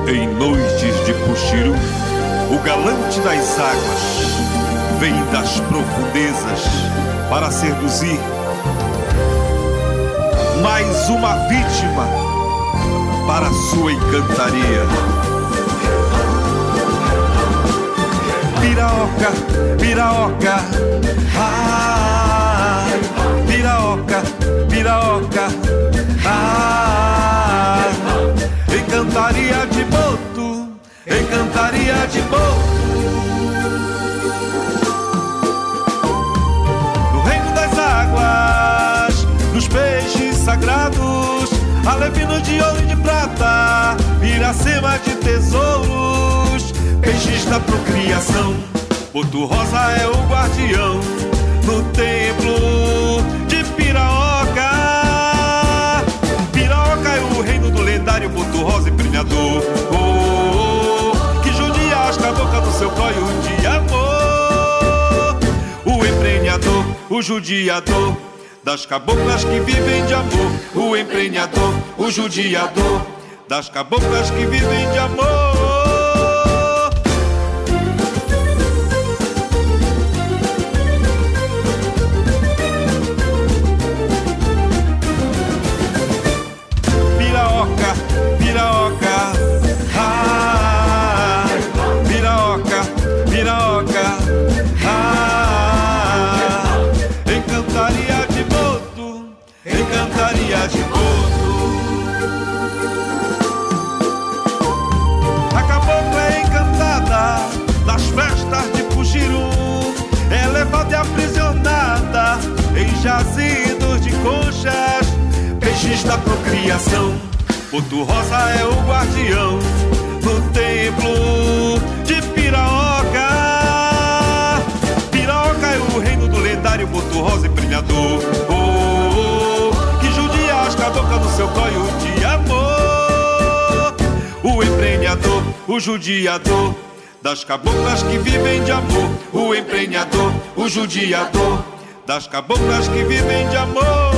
Em noites de Puxiru, o galante das águas vem das profundezas para seduzir mais uma vítima para sua encantaria. Piraoca, piraoca, ah, piraoca, piraoca, ah, encantaria de boto, encantaria de boto. No reino das águas, nos peixes sagrados, alevinos de ouro e de prata, Iracema de tesouros, peixes da procriação. Boto rosa é o guardião no templo de Piraoca. Piraoca é o reino do lendário Boto rosa empreendedor, que judia as caboclas do seu coio de amor. O empreendedor, o judiador das caboclas que vivem de amor. O empreendedor, o judiador das caboclas que vivem de amor. Piraoca, ah, piraoca, piraoca, ah, encantaria de boto, encantaria de boto. A cabocla é encantada nas festas de Puxiru, é levada e aprisionada em jazidos de conchas, peixes da procriação. Boto rosa é o guardião no templo de Piraoca. Piraoca é o reino do lendário Boto rosa empreendedor, que judia as caboclas no seu coio de amor. O empreendedor, o judiador das caboclas que vivem de amor. O empreendedor, o judiador das caboclas que vivem de amor.